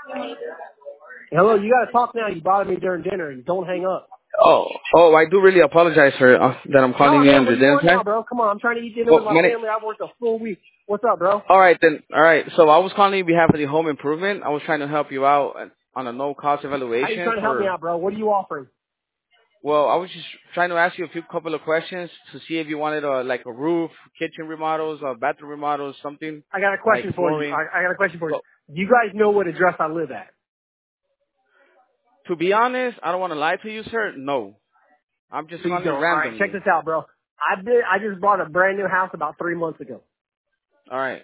Hello, you gotta talk now. You bothered me during dinner. And don't hang up. Oh, I do really apologize for that I'm calling No, you man, under what do you dinner want now, time. bro? Come on, I'm trying to eat dinner with Well, my family. I worked a full week. What's up, bro? all right then. All right. So I was calling you behalf of the home improvement. I was trying to help you out on a no cost How you evaluation trying to help me for. out, bro? What are you offering? Well, I was just trying to ask you a few couple of questions to see if you wanted like a roof, kitchen remodels, bathroom remodels, something I got a like question for you. flooring. I got a question for you. Well, Do you guys know what address I live at? to be honest, I don't want to lie to you, sir. No, I'm just So you calling you don't. All right, check randomly. this out, bro. I just bought a brand new house about 3 months ago. All right.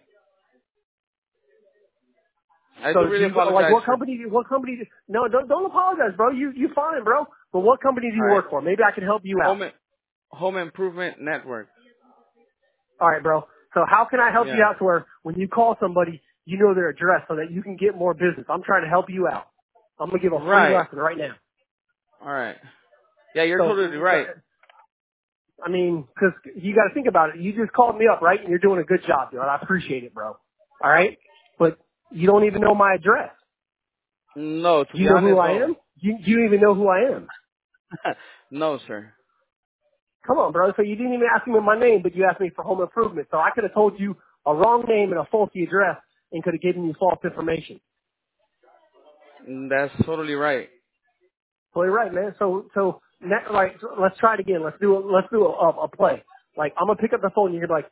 I do So do really you like apologize what for company? What company? No, don't apologize, bro. You fine, bro. But what company do all you right. work for? Maybe I can help you out. Home Home Improvement Network. All right, bro. So how can I help you Yeah. out to where when you call somebody, you know their address so that you can get more business? I'm trying to help you out. I'm gonna give a free Right. lesson right now. All right. Yeah, you're totally So, right. I mean, 'cause you got to think about it. You just called me up, right? And you're doing a good job, dude. I appreciate it, bro. All right, but you don't even know my address. No, to Do you be know who honest, I well, am? You don't even know who I am. no, sir. Come on, bro. So you didn't even ask me my name, but you asked me for home improvement. So I could have told you a wrong name and a faulty address and could have given you false information. That's totally right. Well, you're right, man. So let's try it again. Let's do a play. Like, I'm going to pick up the phone and you're like,